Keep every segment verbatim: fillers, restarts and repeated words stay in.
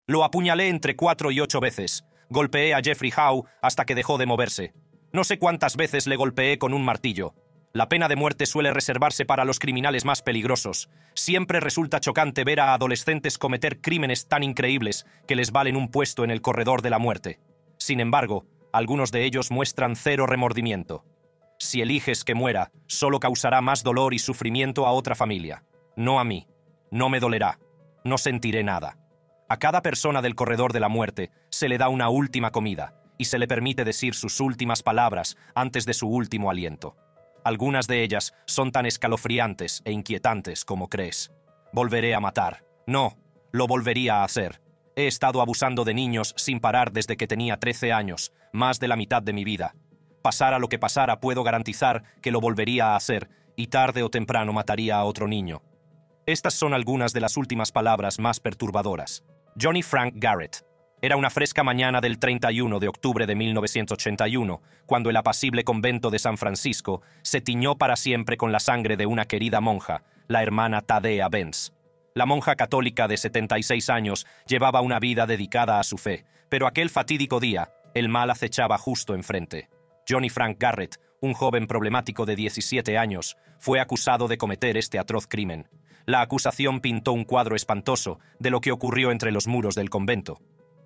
Lo apuñalé entre cuatro y ocho veces. Golpeé a Jeffrey Howe hasta que dejó de moverse. No sé cuántas veces le golpeé con un martillo. La pena de muerte suele reservarse para los criminales más peligrosos. Siempre resulta chocante ver a adolescentes cometer crímenes tan increíbles que les valen un puesto en el corredor de la muerte. Sin embargo, algunos de ellos muestran cero remordimiento. Si eliges que muera, solo causará más dolor y sufrimiento a otra familia. No a mí. No me dolerá. No sentiré nada. A cada persona del corredor de la muerte se le da una última comida y se le permite decir sus últimas palabras antes de su último aliento. Algunas de ellas son tan escalofriantes e inquietantes como crees. Volveré a matar. No, lo volvería a hacer. He estado abusando de niños sin parar desde que tenía trece años, más de la mitad de mi vida. Pasara lo que pasara, puedo garantizar que lo volvería a hacer y tarde o temprano mataría a otro niño. Estas son algunas de las últimas palabras más perturbadoras. Johnny Frank Garrett. Era una fresca mañana del treinta y uno de octubre de mil novecientos ochenta y uno, cuando el apacible convento de San Francisco se tiñó para siempre con la sangre de una querida monja, la hermana Thadea Benz. La monja católica de setenta y seis años llevaba una vida dedicada a su fe, pero aquel fatídico día, el mal acechaba justo enfrente. Johnny Frank Garrett, un joven problemático de diecisiete años, fue acusado de cometer este atroz crimen. La acusación pintó un cuadro espantoso de lo que ocurrió entre los muros del convento.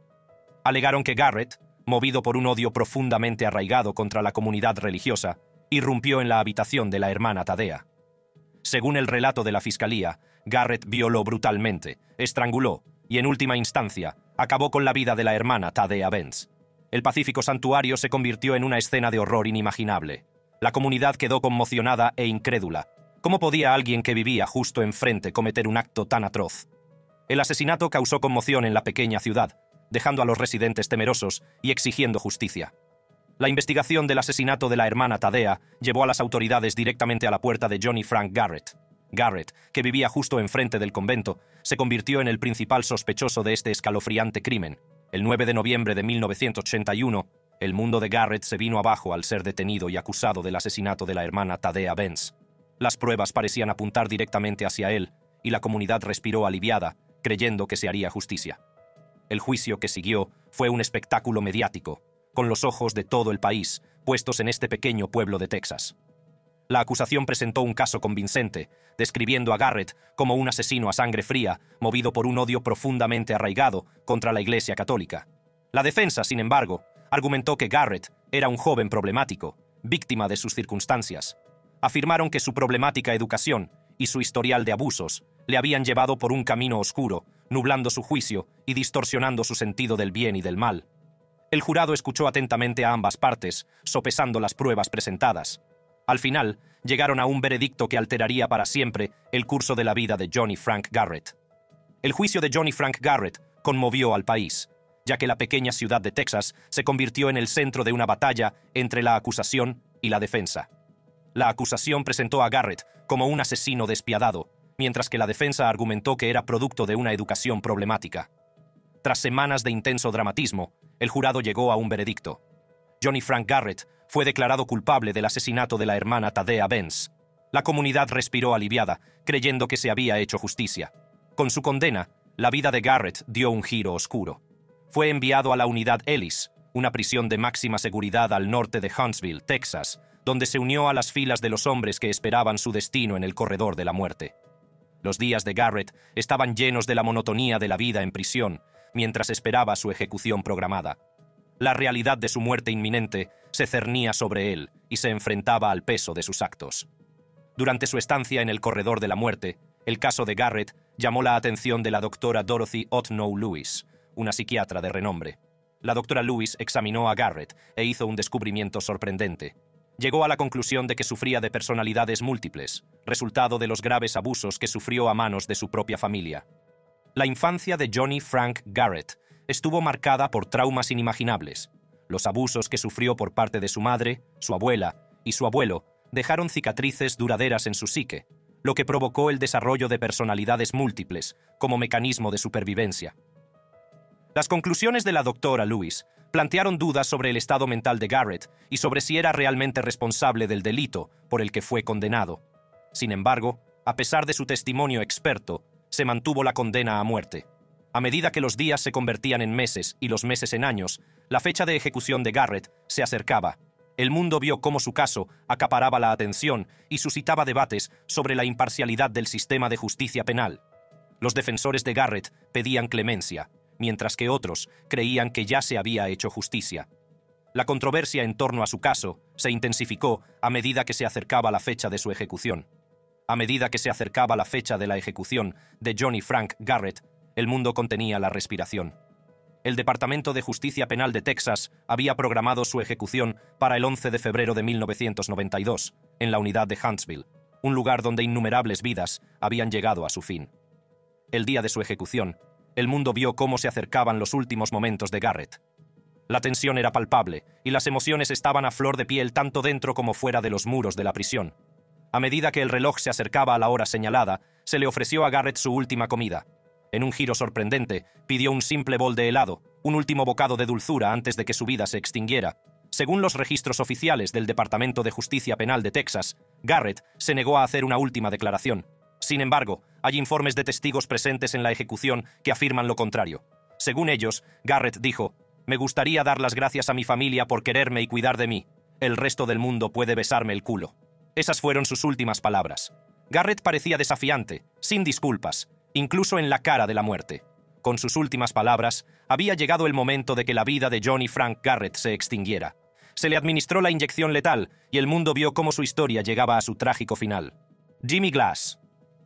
Alegaron que Garrett, movido por un odio profundamente arraigado contra la comunidad religiosa, irrumpió en la habitación de la hermana Thadea. Según el relato de la fiscalía, Garrett violó brutalmente, estranguló y, en última instancia, acabó con la vida de la hermana Thadea Benz. El pacífico santuario se convirtió en una escena de horror inimaginable. La comunidad quedó conmocionada e incrédula. ¿Cómo podía alguien que vivía justo enfrente cometer un acto tan atroz? El asesinato causó conmoción en la pequeña ciudad, dejando a los residentes temerosos y exigiendo justicia. La investigación del asesinato de la hermana Thadea llevó a las autoridades directamente a la puerta de Johnny Frank Garrett. Garrett, que vivía justo enfrente del convento, se convirtió en el principal sospechoso de este escalofriante crimen. El nueve de noviembre de mil novecientos ochenta y uno, el mundo de Garrett se vino abajo al ser detenido y acusado del asesinato de la hermana Thadea Benz. Las pruebas parecían apuntar directamente hacia él, y la comunidad respiró aliviada, creyendo que se haría justicia. El juicio que siguió fue un espectáculo mediático, con los ojos de todo el país puestos en este pequeño pueblo de Texas. La acusación presentó un caso convincente, describiendo a Garrett como un asesino a sangre fría, movido por un odio profundamente arraigado contra la Iglesia Católica. La defensa, sin embargo, argumentó que Garrett era un joven problemático, víctima de sus circunstancias. Afirmaron que su problemática educación y su historial de abusos le habían llevado por un camino oscuro, nublando su juicio y distorsionando su sentido del bien y del mal. El jurado escuchó atentamente a ambas partes, sopesando las pruebas presentadas. Al final, llegaron a un veredicto que alteraría para siempre el curso de la vida de Johnny Frank Garrett. El juicio de Johnny Frank Garrett conmovió al país, ya que la pequeña ciudad de Texas se convirtió en el centro de una batalla entre la acusación y la defensa. La acusación presentó a Garrett como un asesino despiadado, mientras que la defensa argumentó que era producto de una educación problemática. Tras semanas de intenso dramatismo, el jurado llegó a un veredicto. Johnny Frank Garrett fue declarado culpable del asesinato de la hermana Thadea Benz. La comunidad respiró aliviada, creyendo que se había hecho justicia. Con su condena, la vida de Garrett dio un giro oscuro. Fue enviado a la Unidad Ellis, una prisión de máxima seguridad al norte de Huntsville, Texas, donde se unió a las filas de los hombres que esperaban su destino en el corredor de la muerte. Los días de Garrett estaban llenos de la monotonía de la vida en prisión, mientras esperaba su ejecución programada. La realidad de su muerte inminente se cernía sobre él y se enfrentaba al peso de sus actos. Durante su estancia en el corredor de la muerte, el caso de Garrett llamó la atención de la doctora Dorothy Otnow Lewis, una psiquiatra de renombre. La doctora Lewis examinó a Garrett e hizo un descubrimiento sorprendente. Llegó a la conclusión de que sufría de personalidades múltiples, resultado de los graves abusos que sufrió a manos de su propia familia. La infancia de Johnny Frank Garrett estuvo marcada por traumas inimaginables. Los abusos que sufrió por parte de su madre, su abuela y su abuelo dejaron cicatrices duraderas en su psique, lo que provocó el desarrollo de personalidades múltiples como mecanismo de supervivencia. Las conclusiones de la doctora Lewis plantearon dudas sobre el estado mental de Garrett y sobre si era realmente responsable del delito por el que fue condenado. Sin embargo, a pesar de su testimonio experto, se mantuvo la condena a muerte. A A medida que los días se convertían en meses y los meses en años, la fecha de ejecución de Garrett se acercaba. El mundo vio cómo su caso acaparaba la atención y suscitaba debates sobre la imparcialidad del sistema de justicia penal. Los defensores de Garrett pedían clemencia, mientras que otros creían que ya se había hecho justicia. La controversia en torno a su caso se intensificó a medida que se acercaba la fecha de su ejecución. A medida que se acercaba la fecha de la ejecución de Johnny Frank Garrett, el mundo contenía la respiración. El Departamento de Justicia Penal de Texas había programado su ejecución para el once de febrero de mil novecientos noventa y dos, en la unidad de Huntsville, un lugar donde innumerables vidas habían llegado a su fin. El día de su ejecución, el mundo vio cómo se acercaban los últimos momentos de Garrett. La tensión era palpable y las emociones estaban a flor de piel tanto dentro como fuera de los muros de la prisión. A medida que el reloj se acercaba a la hora señalada, se le ofreció a Garrett su última comida. En un giro sorprendente, pidió un simple bol de helado, un último bocado de dulzura antes de que su vida se extinguiera. Según los registros oficiales del Departamento de Justicia Penal de Texas, Garrett se negó a hacer una última declaración. Sin embargo, hay informes de testigos presentes en la ejecución que afirman lo contrario. Según ellos, Garrett dijo: «Me gustaría dar las gracias a mi familia por quererme y cuidar de mí. El resto del mundo puede besarme el culo». Esas fueron sus últimas palabras. Garrett parecía desafiante, sin disculpas, incluso en la cara de la muerte. Con sus últimas palabras, había llegado el momento de que la vida de Johnny Frank Garrett se extinguiera. Se le administró la inyección letal y el mundo vio cómo su historia llegaba a su trágico final. Jimmy Glass.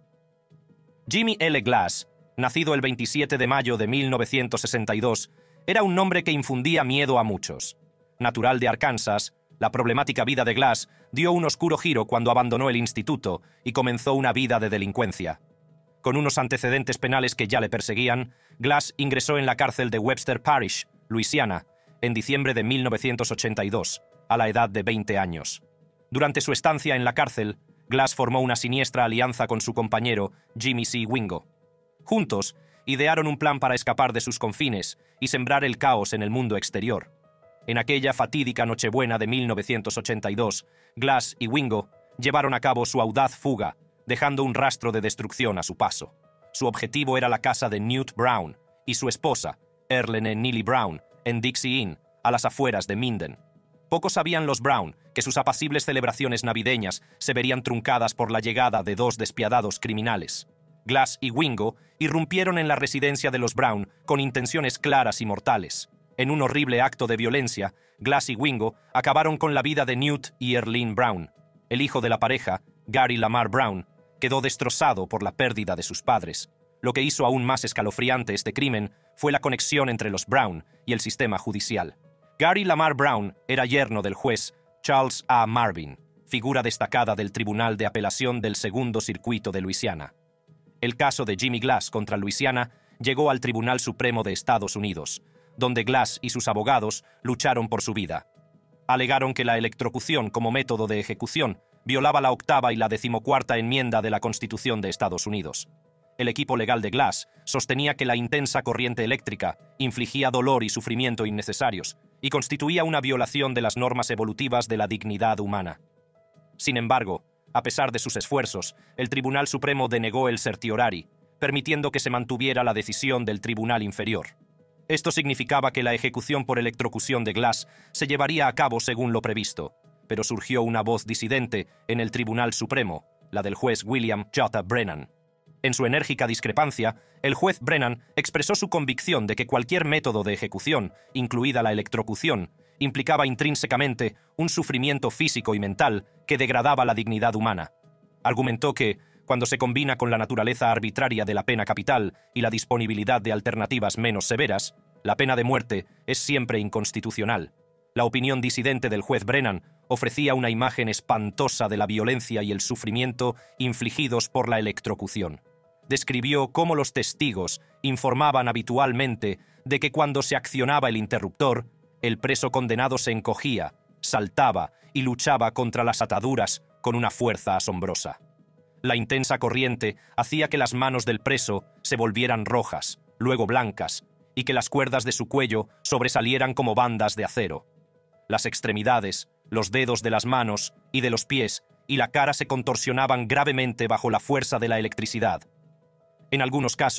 Jimmy L. Glass, nacido el veintisiete de mayo de mil novecientos sesenta y dos, era un nombre que infundía miedo a muchos. Natural de Arkansas, la problemática vida de Glass dio un oscuro giro cuando abandonó el instituto y comenzó una vida de delincuencia. Con unos antecedentes penales que ya le perseguían, Glass ingresó en la cárcel de Webster Parish, Luisiana, en diciembre de mil novecientos ochenta y dos, a la edad de veinte años. Durante su estancia en la cárcel, Glass formó una siniestra alianza con su compañero Jimmy C. Wingo. Juntos, idearon un plan para escapar de sus confines y sembrar el caos en el mundo exterior. En aquella fatídica Nochebuena de mil novecientos ochenta y dos, Glass y Wingo llevaron a cabo su audaz fuga, dejando un rastro de destrucción a su paso. Su objetivo era la casa de Newt Brown y su esposa, Erlene Neely Brown, en Dixie Inn, a las afueras de Minden. Poco sabían los Brown que sus apacibles celebraciones navideñas se verían truncadas por la llegada de dos despiadados criminales. Glass y Wingo irrumpieron en la residencia de los Brown con intenciones claras y mortales. En un horrible acto de violencia, Glass y Wingo acabaron con la vida de Newt y Erlene Brown. El hijo de la pareja, Gary Lamar Brown, quedó destrozado por la pérdida de sus padres. Lo que hizo aún más escalofriante este crimen fue la conexión entre los Brown y el sistema judicial. Gary Lamar Brown era yerno del juez Charles A. Marvin, figura destacada del Tribunal de Apelación del Segundo Circuito de Luisiana. El caso de Jimmy Glass contra Luisiana llegó al Tribunal Supremo de Estados Unidos, donde Glass y sus abogados lucharon por su vida. Alegaron que la electrocución como método de ejecución violaba la octava y la decimocuarta enmienda de la Constitución de Estados Unidos. El equipo legal de Glass sostenía que la intensa corriente eléctrica infligía dolor y sufrimiento innecesarios y constituía una violación de las normas evolutivas de la dignidad humana. Sin embargo, a pesar de sus esfuerzos, el Tribunal Supremo denegó el certiorari, permitiendo que se mantuviera la decisión del Tribunal Inferior. Esto significaba que la ejecución por electrocución de Glass se llevaría a cabo según lo previsto, pero surgió una voz disidente en el Tribunal Supremo, la del juez William J. Brennan. En su enérgica discrepancia, el juez Brennan expresó su convicción de que cualquier método de ejecución, incluida la electrocución, implicaba intrínsecamente un sufrimiento físico y mental que degradaba la dignidad humana. Argumentó que, cuando se combina con la naturaleza arbitraria de la pena capital y la disponibilidad de alternativas menos severas, la pena de muerte es siempre inconstitucional. La opinión disidente del juez Brennan ofrecía una imagen espantosa de la violencia y el sufrimiento infligidos por la electrocución. Describió cómo los testigos informaban habitualmente de que cuando se accionaba el interruptor, el preso condenado se encogía, saltaba y luchaba contra las ataduras con una fuerza asombrosa. La intensa corriente hacía que las manos del preso se volvieran rojas, luego blancas, y que las cuerdas de su cuello sobresalieran como bandas de acero. Las extremidades, los dedos de las manos y de los pies y la cara se contorsionaban gravemente bajo la fuerza de la electricidad. En algunos casos,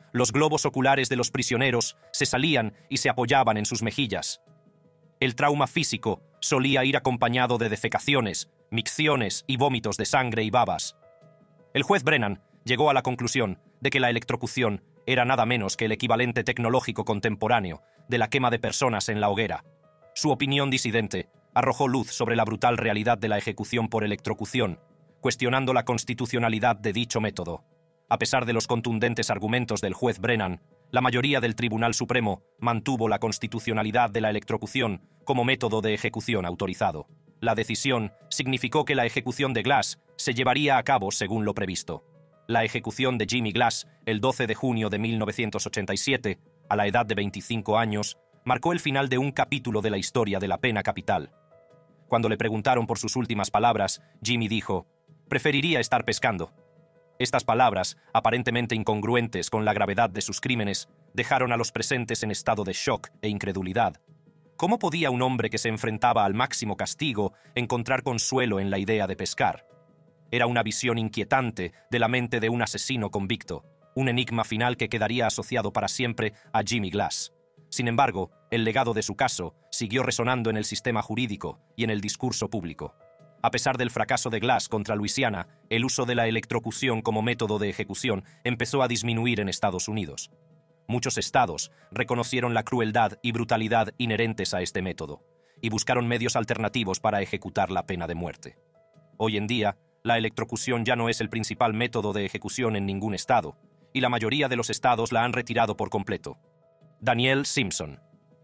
los globos oculares de los prisioneros se salían y se apoyaban en sus mejillas. El trauma físico solía ir acompañado de defecaciones, micciones y vómitos de sangre y babas. El juez Brennan llegó a la conclusión de que la electrocución era nada menos que el equivalente tecnológico contemporáneo de la quema de personas en la hoguera. Su opinión disidente arrojó luz sobre la brutal realidad de la ejecución por electrocución, cuestionando la constitucionalidad de dicho método. A pesar de los contundentes argumentos del juez Brennan, la mayoría del Tribunal Supremo mantuvo la constitucionalidad de la electrocución como método de ejecución autorizado. La decisión significó que la ejecución de Glass se llevaría a cabo según lo previsto. La ejecución de Jimmy Glass, el doce de junio de mil novecientos ochenta y siete, a la edad de veinticinco años, marcó el final de un capítulo de la historia de la pena capital. Cuando le preguntaron por sus últimas palabras, Jimmy dijo: «Preferiría estar pescando». Estas palabras, aparentemente incongruentes con la gravedad de sus crímenes, dejaron a los presentes en estado de shock e incredulidad. ¿Cómo podía un hombre que se enfrentaba al máximo castigo encontrar consuelo en la idea de pescar? Era una visión inquietante de la mente de un asesino convicto, un enigma final que quedaría asociado para siempre a Jimmy Glass. Sin embargo, el legado de su caso siguió resonando en el sistema jurídico y en el discurso público. A pesar del fracaso de Glass contra Luisiana, el uso de la electrocución como método de ejecución empezó a disminuir en Estados Unidos. Muchos estados reconocieron la crueldad y brutalidad inherentes a este método y buscaron medios alternativos para ejecutar la pena de muerte. Hoy en día, la electrocución ya no es el principal método de ejecución en ningún estado, y la mayoría de los estados la han retirado por completo. Danielle Simpson.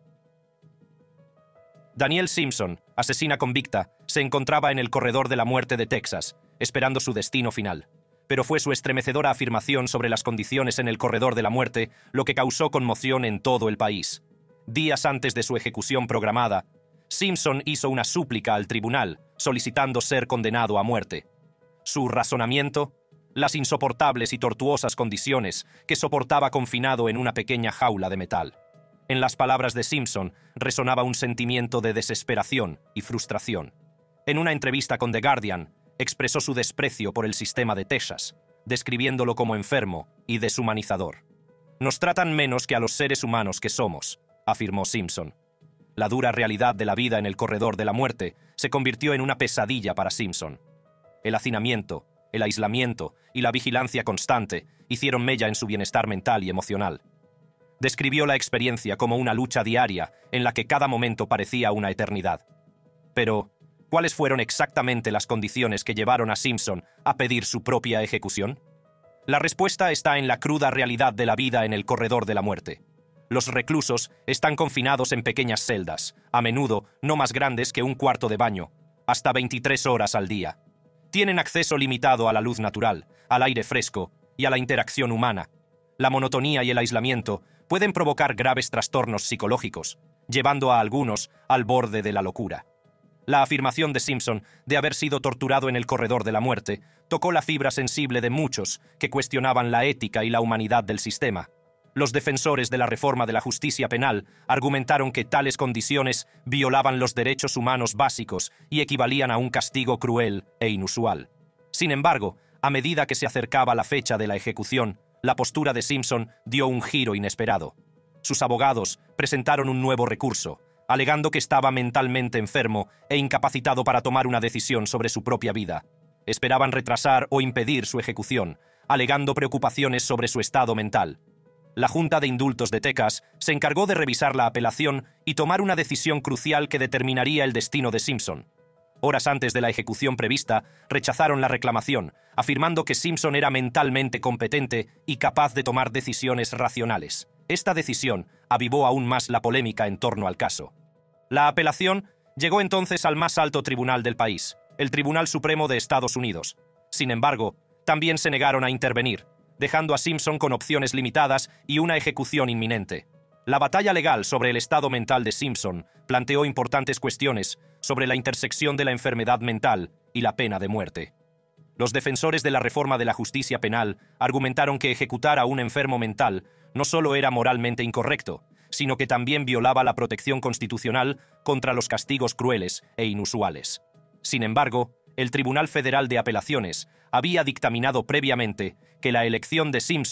Danielle Simpson, asesina convicta, se encontraba en el corredor de la muerte de Texas, esperando su destino final. Pero fue su estremecedora afirmación sobre las condiciones en el corredor de la muerte lo que causó conmoción en todo el país. Días antes de su ejecución programada, Simpson hizo una súplica al tribunal, solicitando ser condenado a muerte. Su razonamiento: las insoportables y tortuosas condiciones que soportaba confinado en una pequeña jaula de metal. En las palabras de Simpson resonaba un sentimiento de desesperación y frustración. En una entrevista con The Guardian, expresó su desprecio por el sistema de Texas, describiéndolo como enfermo y deshumanizador. «Nos tratan menos que a los seres humanos que somos», afirmó Simpson. La dura realidad de la vida en el corredor de la muerte se convirtió en una pesadilla para Simpson. El hacinamiento, el aislamiento y la vigilancia constante hicieron mella en su bienestar mental y emocional. Describió la experiencia como una lucha diaria en la que cada momento parecía una eternidad. Pero, ¿cuáles fueron exactamente las condiciones que llevaron a Simpson a pedir su propia ejecución? La respuesta está en la cruda realidad de la vida en el corredor de la muerte. Los reclusos están confinados en pequeñas celdas, a menudo no más grandes que un cuarto de baño, hasta veintitrés horas al día. Tienen acceso limitado a la luz natural, al aire fresco y a la interacción humana. La monotonía y el aislamiento pueden provocar graves trastornos psicológicos, llevando a algunos al borde de la locura. La afirmación de Simpson de haber sido torturado en el corredor de la muerte tocó la fibra sensible de muchos que cuestionaban la ética y la humanidad del sistema. Los defensores de la reforma de la justicia penal argumentaron que tales condiciones violaban los derechos humanos básicos y equivalían a un castigo cruel e inusual. Sin embargo, a medida que se acercaba la fecha de la ejecución, la postura de Simpson dio un giro inesperado. Sus abogados presentaron un nuevo recurso, alegando que estaba mentalmente enfermo e incapacitado para tomar una decisión sobre su propia vida. Esperaban retrasar o impedir su ejecución, alegando preocupaciones sobre su estado mental. La Junta de Indultos de Texas se encargó de revisar la apelación y tomar una decisión crucial que determinaría el destino de Simpson. Horas antes de la ejecución prevista, rechazaron la reclamación, afirmando que Simpson era mentalmente competente y capaz de tomar decisiones racionales. Esta decisión avivó aún más la polémica en torno al caso. La apelación llegó entonces al más alto tribunal del país, el Tribunal Supremo de Estados Unidos. Sin embargo, también se negaron a intervenir, dejando a Simpson con opciones limitadas y una ejecución inminente. La batalla legal sobre el estado mental de Simpson planteó importantes cuestiones sobre la intersección de la enfermedad mental y la pena de muerte. Los defensores de la reforma de la justicia penal argumentaron que ejecutar a un enfermo mental no solo era moralmente incorrecto, sino que también violaba la protección constitucional contra los castigos crueles e inusuales. Sin embargo, el Tribunal Federal de Apelaciones había dictaminado previamente que la elección de Simpson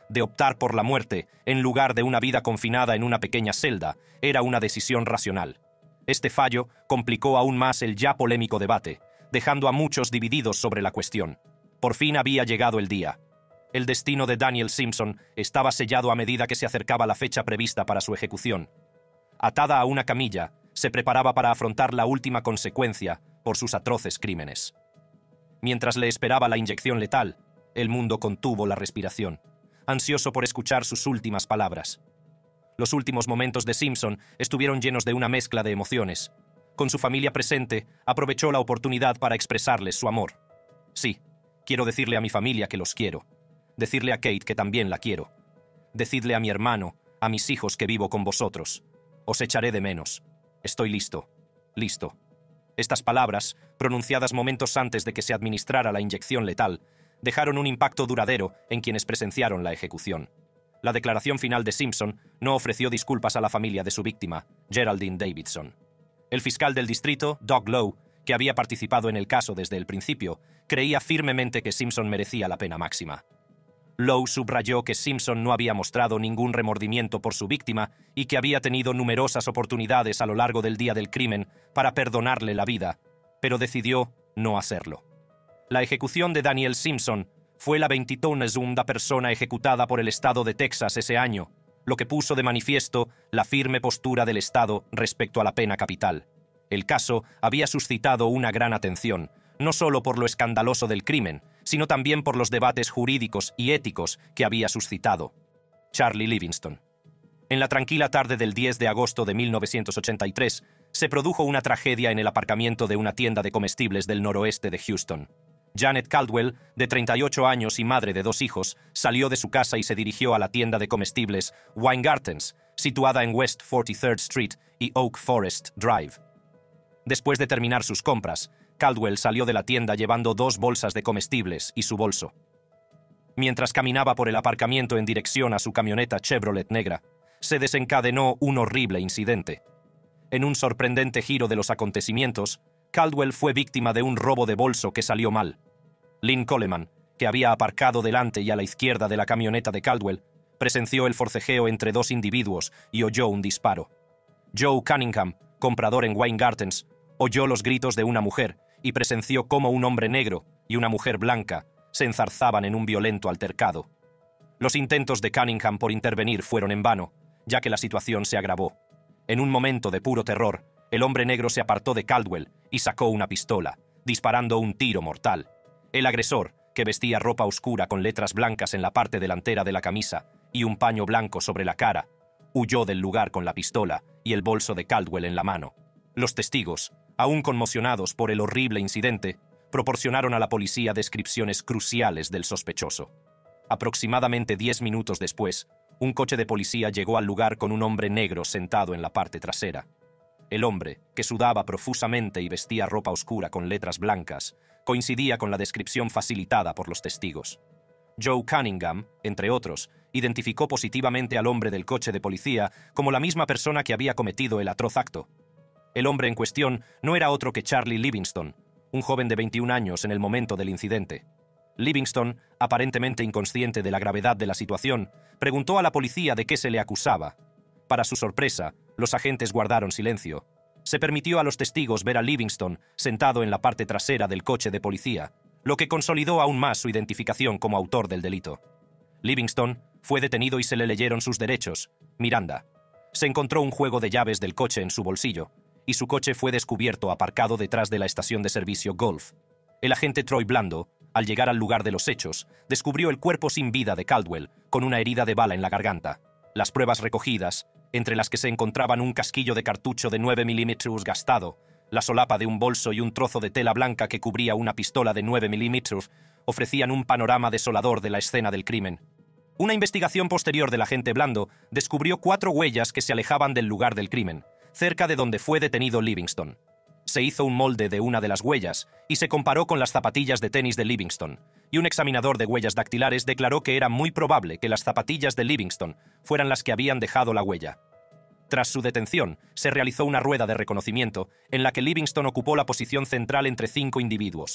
de optar por la muerte en lugar de una vida confinada en una pequeña celda era una decisión racional. Este fallo complicó aún más el ya polémico debate, dejando a muchos divididos sobre la cuestión. Por fin había llegado el día. El destino de Daniel Simpson estaba sellado a medida que se acercaba la fecha prevista para su ejecución. Atada a una camilla, se preparaba para afrontar la última consecuencia por sus atroces crímenes. Mientras le esperaba la inyección letal, el mundo contuvo la respiración, ansioso por escuchar sus últimas palabras. Los últimos momentos de Simpson estuvieron llenos de una mezcla de emociones. Con su familia presente, aprovechó la oportunidad para expresarles su amor. Sí, quiero decirle a mi familia que los quiero. Decirle a Kate que también la quiero. Decidle a mi hermano, a mis hijos que vivo con vosotros. Os echaré de menos. Estoy listo. Listo. Estas palabras, pronunciadas momentos antes de que se administrara la inyección letal, dejaron un impacto duradero en quienes presenciaron la ejecución. La declaración final de Simpson no ofreció disculpas a la familia de su víctima, Geraldine Davidson. El fiscal del distrito, Doug Lowe, que había participado en el caso desde el principio, creía firmemente que Simpson merecía la pena máxima. Lowe subrayó que Simpson no había mostrado ningún remordimiento por su víctima y que había tenido numerosas oportunidades a lo largo del día del crimen para perdonarle la vida, pero decidió no hacerlo. La ejecución de Daniel Simpson fue la veintiséisª persona ejecutada por el estado de Texas ese año, lo que puso de manifiesto la firme postura del estado respecto a la pena capital. El caso había suscitado una gran atención, no solo por lo escandaloso del crimen, sino también por los debates jurídicos y éticos que había suscitado. Charlie Livingston. En la tranquila tarde del diez de agosto de mil novecientos ochenta y tres, se produjo una tragedia en el aparcamiento de una tienda de comestibles del noroeste de Houston. Janet Caldwell, de treinta y ocho años y madre de dos hijos, salió de su casa y se dirigió a la tienda de comestibles Weingartens, situada en West forty-third Street y Oak Forest Drive. Después de terminar sus compras, Caldwell salió de la tienda llevando dos bolsas de comestibles y su bolso. Mientras caminaba por el aparcamiento en dirección a su camioneta Chevrolet negra, se desencadenó un horrible incidente. En un sorprendente giro de los acontecimientos, Caldwell fue víctima de un robo de bolso que salió mal. Lynn Coleman, que había aparcado delante y a la izquierda de la camioneta de Caldwell, presenció el forcejeo entre dos individuos y oyó un disparo. Joe Cunningham, comprador en Weingartens, oyó los gritos de una mujer y presenció cómo un hombre negro y una mujer blanca se enzarzaban en un violento altercado. Los intentos de Cunningham por intervenir fueron en vano, ya que la situación se agravó. En un momento de puro terror, el hombre negro se apartó de Caldwell y sacó una pistola, disparando un tiro mortal. El agresor, que vestía ropa oscura con letras blancas en la parte delantera de la camisa y un paño blanco sobre la cara, huyó del lugar con la pistola y el bolso de Caldwell en la mano. Los testigos, aún conmocionados por el horrible incidente, proporcionaron a la policía descripciones cruciales del sospechoso. Aproximadamente diez minutos después, un coche de policía llegó al lugar con un hombre negro sentado en la parte trasera. El hombre, que sudaba profusamente y vestía ropa oscura con letras blancas, coincidía con la descripción facilitada por los testigos. Joe Cunningham, entre otros, identificó positivamente al hombre del coche de policía como la misma persona que había cometido el atroz acto. El hombre en cuestión no era otro que Charlie Livingston, un joven de veintiún años en el momento del incidente. Livingston, aparentemente inconsciente de la gravedad de la situación, preguntó a la policía de qué se le acusaba. Para su sorpresa, los agentes guardaron silencio. Se permitió a los testigos ver a Livingston sentado en la parte trasera del coche de policía, lo que consolidó aún más su identificación como autor del delito. Livingston fue detenido y se le leyeron sus derechos. Miranda. Se encontró un juego de llaves del coche en su bolsillo, y su coche fue descubierto aparcado detrás de la estación de servicio Golf. El agente Troy Blando, al llegar al lugar de los hechos, descubrió el cuerpo sin vida de Caldwell, con una herida de bala en la garganta. Las pruebas recogidas, entre las que se encontraban un casquillo de cartucho de nueve milímetros gastado, la solapa de un bolso y un trozo de tela blanca que cubría una pistola de nueve milímetros, ofrecían un panorama desolador de la escena del crimen. Una investigación posterior del agente Blando descubrió cuatro huellas que se alejaban del lugar del crimen, cerca de donde fue detenido Livingston. Se hizo un molde de una de las huellas y se comparó con las zapatillas de tenis de Livingston, y un examinador de huellas dactilares declaró que era muy probable que las zapatillas de Livingston fueran las que habían dejado la huella. Tras su detención, se realizó una rueda de reconocimiento en la que Livingston ocupó la posición central entre cinco individuos.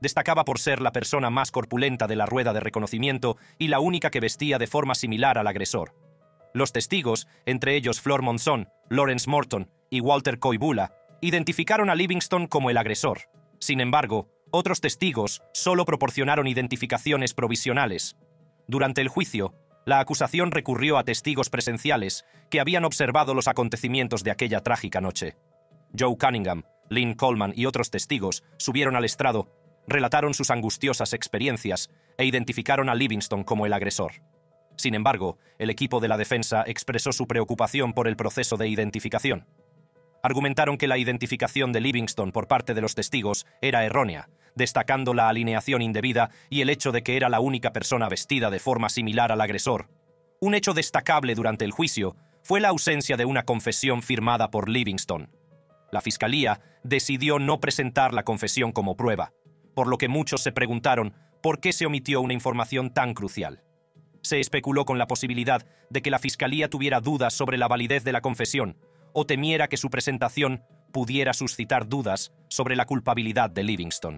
Destacaba por ser la persona más corpulenta de la rueda de reconocimiento y la única que vestía de forma similar al agresor. Los testigos, entre ellos Flor Monzón, Lawrence Morton y Walter Koivula, identificaron a Livingston como el agresor. Sin embargo, otros testigos solo proporcionaron identificaciones provisionales. Durante el juicio, la acusación recurrió a testigos presenciales que habían observado los acontecimientos de aquella trágica noche. Joe Cunningham, Lynn Coleman y otros testigos subieron al estrado, relataron sus angustiosas experiencias e identificaron a Livingston como el agresor. Sin embargo, el equipo de la defensa expresó su preocupación por el proceso de identificación. Argumentaron que la identificación de Livingston por parte de los testigos era errónea, destacando la alineación indebida y el hecho de que era la única persona vestida de forma similar al agresor. Un hecho destacable durante el juicio fue la ausencia de una confesión firmada por Livingston. La Fiscalía decidió no presentar la confesión como prueba, por lo que muchos se preguntaron por qué se omitió una información tan crucial. Se especuló con la posibilidad de que la Fiscalía tuviera dudas sobre la validez de la confesión o temiera que su presentación pudiera suscitar dudas sobre la culpabilidad de Livingston.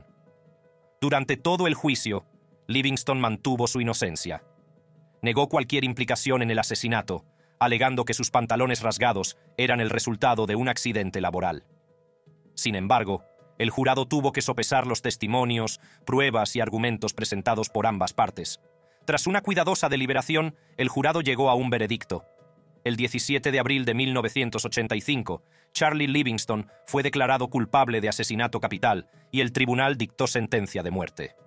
Durante todo el juicio, Livingston mantuvo su inocencia. Negó cualquier implicación en el asesinato, alegando que sus pantalones rasgados eran el resultado de un accidente laboral. Sin embargo, el jurado tuvo que sopesar los testimonios, pruebas y argumentos presentados por ambas partes. Tras una cuidadosa deliberación, el jurado llegó a un veredicto. El diecisiete de abril de mil novecientos ochenta y cinco, Charlie Livingston fue declarado culpable de asesinato capital y el tribunal dictó sentencia de muerte.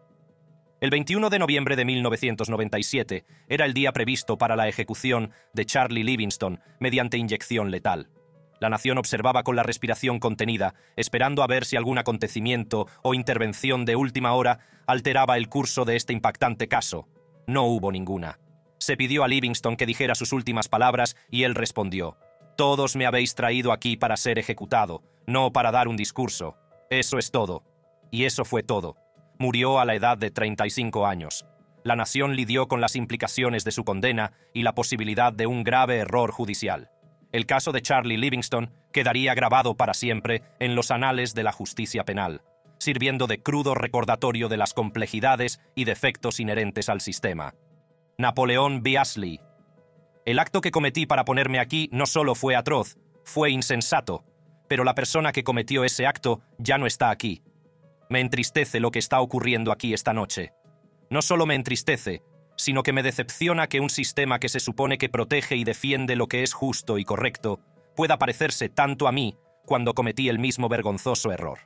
El veintiuno de noviembre de mil novecientos noventa y siete era el día previsto para la ejecución de Charlie Livingston mediante inyección letal. La nación observaba con la respiración contenida, esperando a ver si algún acontecimiento o intervención de última hora alteraba el curso de este impactante caso. No hubo ninguna. Se pidió a Livingston que dijera sus últimas palabras y él respondió: «Todos me habéis traído aquí para ser ejecutado, no para dar un discurso. Eso es todo». Y eso fue todo. Murió a la edad de treinta y cinco años. La nación lidió con las implicaciones de su condena y la posibilidad de un grave error judicial. El caso de Charlie Livingston quedaría grabado para siempre en los anales de la justicia penal, sirviendo de crudo recordatorio de las complejidades y defectos inherentes al sistema. Napoleón Beasley. El acto que cometí para ponerme aquí no solo fue atroz, fue insensato, pero la persona que cometió ese acto ya no está aquí. Me entristece lo que está ocurriendo aquí esta noche. No solo me entristece, sino que me decepciona que un sistema que se supone que protege y defiende lo que es justo y correcto pueda parecerse tanto a mí cuando cometí el mismo vergonzoso error.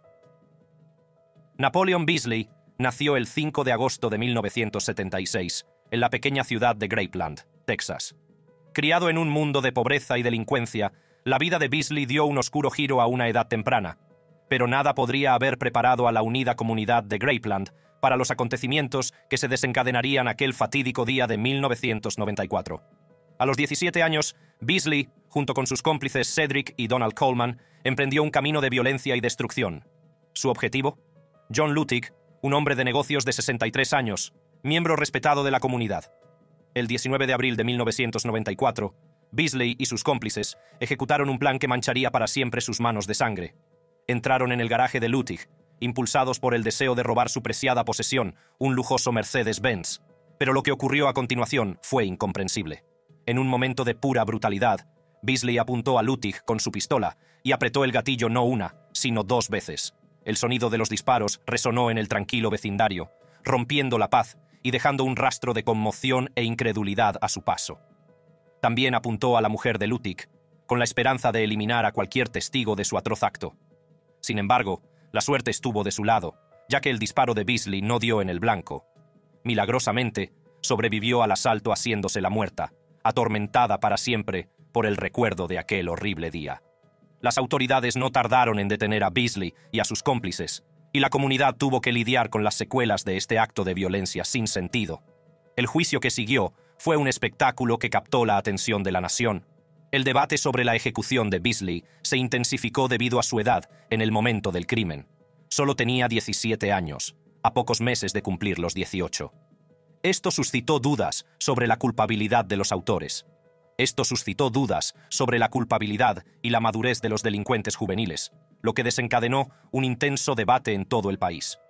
Napoleon Beasley nació el cinco de agosto de mil novecientos setenta y seis en la pequeña ciudad de Grapeland, Texas. Criado en un mundo de pobreza y delincuencia, la vida de Beasley dio un oscuro giro a una edad temprana, pero nada podría haber preparado a la unida comunidad de Grapeland para los acontecimientos que se desencadenarían aquel fatídico día de mil novecientos noventa y cuatro. A los diecisiete años, Beasley, junto con sus cómplices Cedric y Donald Coleman, emprendió un camino de violencia y destrucción. ¿Su objetivo? John Luttig, un hombre de negocios de sesenta y tres años, miembro respetado de la comunidad. El diecinueve de abril de mil novecientos noventa y cuatro, Beasley y sus cómplices ejecutaron un plan que mancharía para siempre sus manos de sangre. Entraron en el garaje de Luttig, impulsados por el deseo de robar su preciada posesión, un lujoso Mercedes-Benz. Pero lo que ocurrió a continuación fue incomprensible. En un momento de pura brutalidad, Beasley apuntó a Luttig con su pistola y apretó el gatillo no una, sino dos veces. El sonido de los disparos resonó en el tranquilo vecindario, rompiendo la paz y dejando un rastro de conmoción e incredulidad a su paso. También apuntó a la mujer de Luttig, con la esperanza de eliminar a cualquier testigo de su atroz acto. Sin embargo, la suerte estuvo de su lado, ya que el disparo de Beasley no dio en el blanco. Milagrosamente, sobrevivió al asalto haciéndose la muerta, atormentada para siempre por el recuerdo de aquel horrible día. Las autoridades no tardaron en detener a Beasley y a sus cómplices, y la comunidad tuvo que lidiar con las secuelas de este acto de violencia sin sentido. El juicio que siguió fue un espectáculo que captó la atención de la nación. El debate sobre la ejecución de Beasley se intensificó debido a su edad en el momento del crimen. Solo tenía diecisiete años, a pocos meses de cumplir los dieciocho. Esto suscitó dudas sobre la culpabilidad de los autores. Esto suscitó dudas sobre la culpabilidad y la madurez de los delincuentes juveniles, lo que desencadenó un intenso debate en todo el país.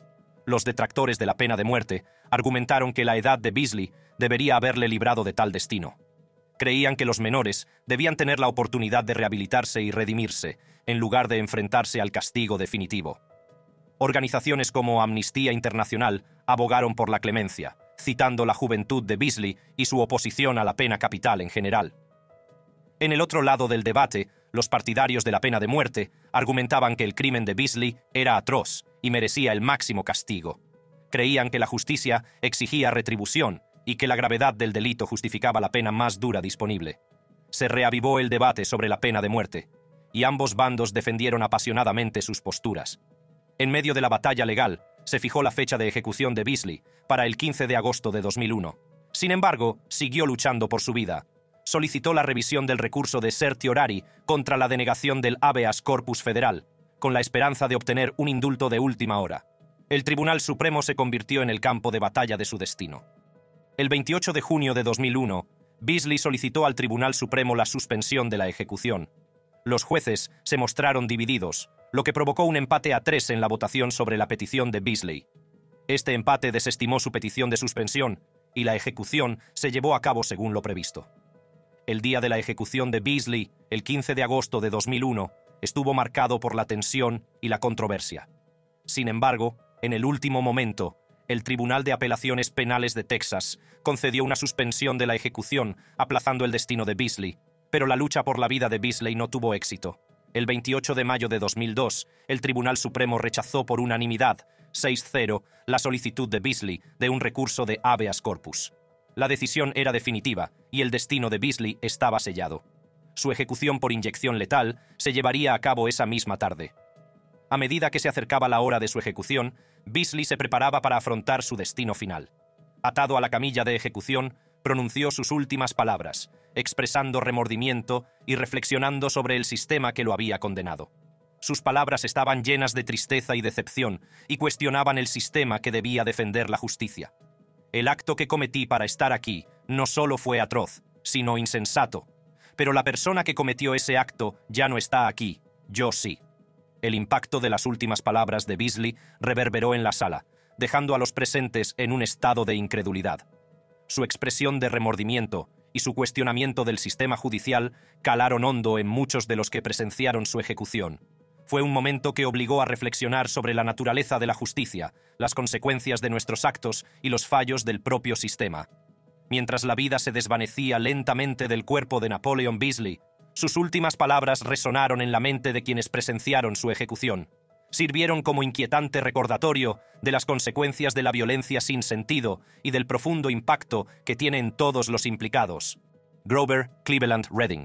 Los detractores de la pena de muerte argumentaron que la edad de Beasley debería haberle librado de tal destino. Creían que los menores debían tener la oportunidad de rehabilitarse y redimirse, en lugar de enfrentarse al castigo definitivo. Organizaciones como Amnistía Internacional abogaron por la clemencia, citando la juventud de Beasley y su oposición a la pena capital en general. En el otro lado del debate, los partidarios de la pena de muerte argumentaban que el crimen de Beasley era atroz y merecía el máximo castigo. Creían que la justicia exigía retribución y que la gravedad del delito justificaba la pena más dura disponible. Se reavivó el debate sobre la pena de muerte, y ambos bandos defendieron apasionadamente sus posturas. En medio de la batalla legal, se fijó la fecha de ejecución de Beasley para el quince de agosto de dos mil uno. Sin embargo, siguió luchando por su vida. Solicitó la revisión del recurso de certiorari contra la denegación del habeas corpus federal, con la esperanza de obtener un indulto de última hora. El Tribunal Supremo se convirtió en el campo de batalla de su destino. El veintiocho de junio de dos mil uno, Beasley solicitó al Tribunal Supremo la suspensión de la ejecución. Los jueces se mostraron divididos, lo que provocó un empate a tres en la votación sobre la petición de Beasley. Este empate desestimó su petición de suspensión y la ejecución se llevó a cabo según lo previsto. El día de la ejecución de Beasley, el quince de agosto de dos mil uno, estuvo marcado por la tensión y la controversia. Sin embargo, en el último momento, el Tribunal de Apelaciones Penales de Texas concedió una suspensión de la ejecución, aplazando el destino de Beasley, pero la lucha por la vida de Beasley no tuvo éxito. El veintiocho de mayo de dos mil dos, el Tribunal Supremo rechazó por unanimidad, seis cero, la solicitud de Beasley de un recurso de habeas corpus. La decisión era definitiva y el destino de Beasley estaba sellado. Su ejecución por inyección letal se llevaría a cabo esa misma tarde. A medida que se acercaba la hora de su ejecución, Beasley se preparaba para afrontar su destino final. Atado a la camilla de ejecución, pronunció sus últimas palabras, expresando remordimiento y reflexionando sobre el sistema que lo había condenado. Sus palabras estaban llenas de tristeza y decepción y cuestionaban el sistema que debía defender la justicia. El acto que cometí para estar aquí no solo fue atroz, sino insensato. Pero la persona que cometió ese acto ya no está aquí, yo sí. El impacto de las últimas palabras de Beasley reverberó en la sala, dejando a los presentes en un estado de incredulidad. Su expresión de remordimiento y su cuestionamiento del sistema judicial calaron hondo en muchos de los que presenciaron su ejecución. Fue un momento que obligó a reflexionar sobre la naturaleza de la justicia, las consecuencias de nuestros actos y los fallos del propio sistema. Mientras la vida se desvanecía lentamente del cuerpo de Napoleon Beasley, sus últimas palabras resonaron en la mente de quienes presenciaron su ejecución. Sirvieron como inquietante recordatorio de las consecuencias de la violencia sin sentido y del profundo impacto que tiene en todos los implicados. Grover Cleveland Redding.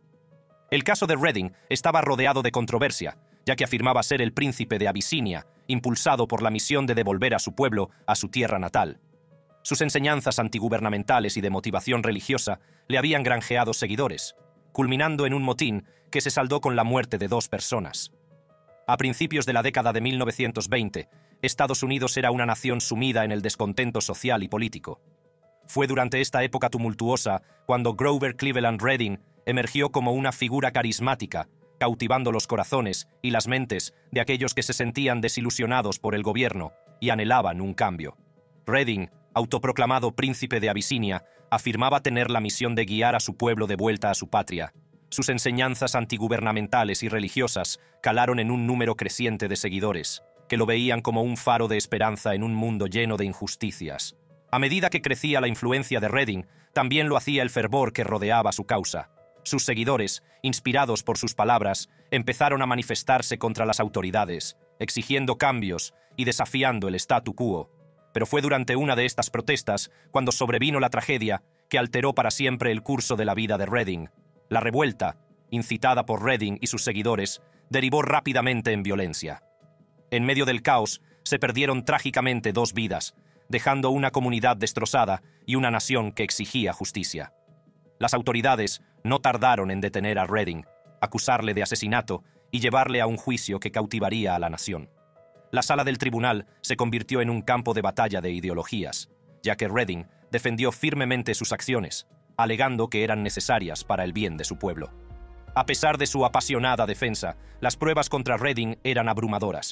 El caso de Redding estaba rodeado de controversia, ya que afirmaba ser el príncipe de Abisinia, impulsado por la misión de devolver a su pueblo a su tierra natal. Sus enseñanzas antigubernamentales y de motivación religiosa le habían granjeado seguidores, culminando en un motín que se saldó con la muerte de dos personas. A principios de la década de mil novecientos veinte, Estados Unidos era una nación sumida en el descontento social y político. Fue durante esta época tumultuosa cuando Grover Cleveland Redding emergió como una figura carismática, cautivando los corazones y las mentes de aquellos que se sentían desilusionados por el gobierno y anhelaban un cambio. Redding, autoproclamado príncipe de Abisinia, afirmaba tener la misión de guiar a su pueblo de vuelta a su patria. Sus enseñanzas antigubernamentales y religiosas calaron en un número creciente de seguidores, que lo veían como un faro de esperanza en un mundo lleno de injusticias. A medida que crecía la influencia de Redding, también lo hacía el fervor que rodeaba su causa. Sus seguidores, inspirados por sus palabras, empezaron a manifestarse contra las autoridades, exigiendo cambios y desafiando el statu quo. Pero fue durante una de estas protestas cuando sobrevino la tragedia que alteró para siempre el curso de la vida de Redding. La revuelta, incitada por Redding y sus seguidores, derivó rápidamente en violencia. En medio del caos, se perdieron trágicamente dos vidas, dejando una comunidad destrozada y una nación que exigía justicia. Las autoridades no tardaron en detener a Redding, acusarle de asesinato y llevarle a un juicio que cautivaría a la nación. La sala del tribunal se convirtió en un campo de batalla de ideologías, ya que Redding defendió firmemente sus acciones, alegando que eran necesarias para el bien de su pueblo. A pesar de su apasionada defensa, las pruebas contra Redding eran abrumadoras.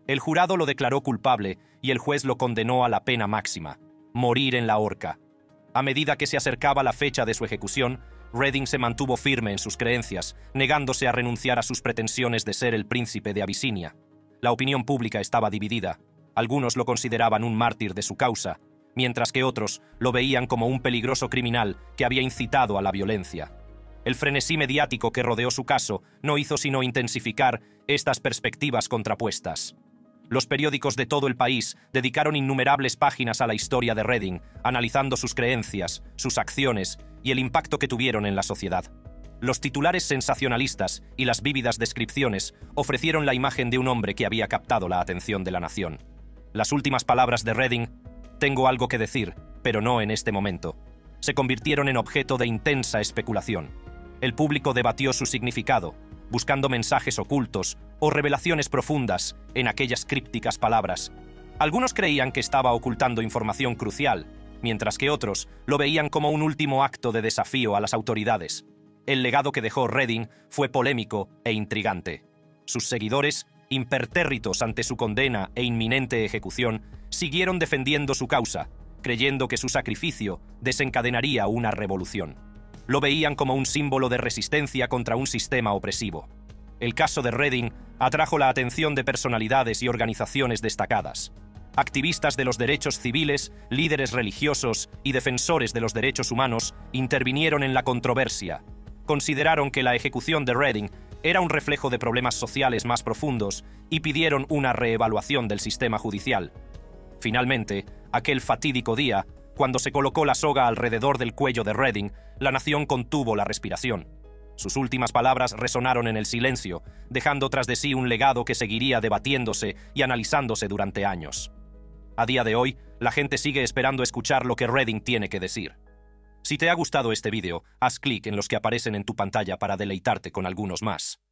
El jurado lo declaró culpable y el juez lo condenó a la pena máxima, morir en la horca. A medida que se acercaba la fecha de su ejecución, Redding se mantuvo firme en sus creencias, negándose a renunciar a sus pretensiones de ser el príncipe de Abisinia. La opinión pública estaba dividida. Algunos lo consideraban un mártir de su causa, mientras que otros lo veían como un peligroso criminal que había incitado a la violencia. El frenesí mediático que rodeó su caso no hizo sino intensificar estas perspectivas contrapuestas. Los periódicos de todo el país dedicaron innumerables páginas a la historia de Redding, analizando sus creencias, sus acciones y el impacto que tuvieron en la sociedad. Los titulares sensacionalistas y las vívidas descripciones ofrecieron la imagen de un hombre que había captado la atención de la nación. Las últimas palabras de Redding, «Tengo algo que decir, pero no en este momento», se convirtieron en objeto de intensa especulación. El público debatió su significado, buscando mensajes ocultos o revelaciones profundas en aquellas crípticas palabras. Algunos creían que estaba ocultando información crucial, mientras que otros lo veían como un último acto de desafío a las autoridades. El legado que dejó Redding fue polémico e intrigante. Sus seguidores, impertérritos ante su condena e inminente ejecución, siguieron defendiendo su causa, creyendo que su sacrificio desencadenaría una revolución. Lo veían como un símbolo de resistencia contra un sistema opresivo. El caso de Redding atrajo la atención de personalidades y organizaciones destacadas. Activistas de los derechos civiles, líderes religiosos y defensores de los derechos humanos intervinieron en la controversia. Consideraron que la ejecución de Redding era un reflejo de problemas sociales más profundos y pidieron una reevaluación del sistema judicial. Finalmente, aquel fatídico día, cuando se colocó la soga alrededor del cuello de Redding, la nación contuvo la respiración. Sus últimas palabras resonaron en el silencio, dejando tras de sí un legado que seguiría debatiéndose y analizándose durante años. A día de hoy, la gente sigue esperando escuchar lo que Redding tiene que decir. Si te ha gustado este vídeo, haz clic en los que aparecen en tu pantalla para deleitarte con algunos más.